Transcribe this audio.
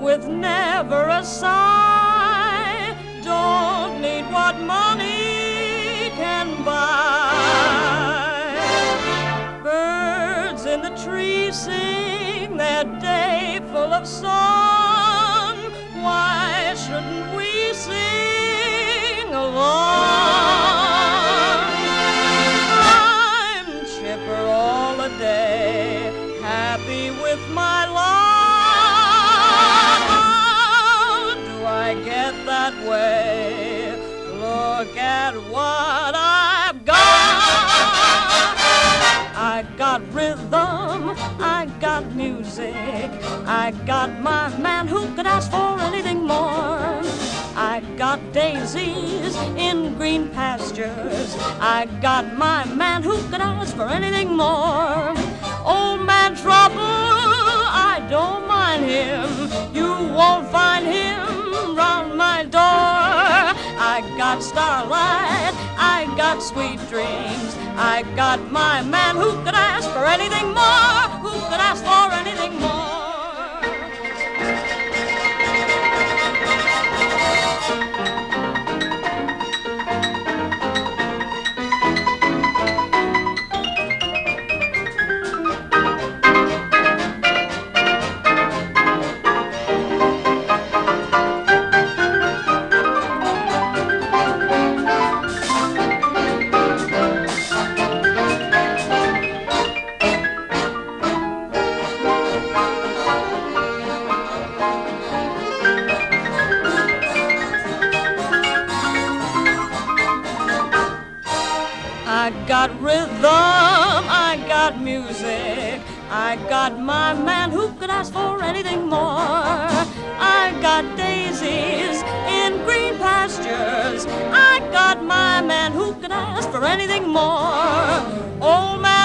with never a sigh. Don't need what money can buy. Birds in the trees sing their day full of song. Why shouldn't we sing along? I'm chipper all the day, happy with my lot. How do I get that way? Look at what I've got. I got rhythm, I got music, I got my man who could ask for anything more. I got daisies in green pastures, I got my man who could ask for anything more. Old man Trouble, I don't mind him, you won't find him round my door. I got starlight, I got sweet dreams, I got my man who could ask for anything more, who could ask for anything more. I got rhythm, I got music, I got my man who could ask for anything more. I got daisies in green pastures, I got my man who could ask for anything more. Old man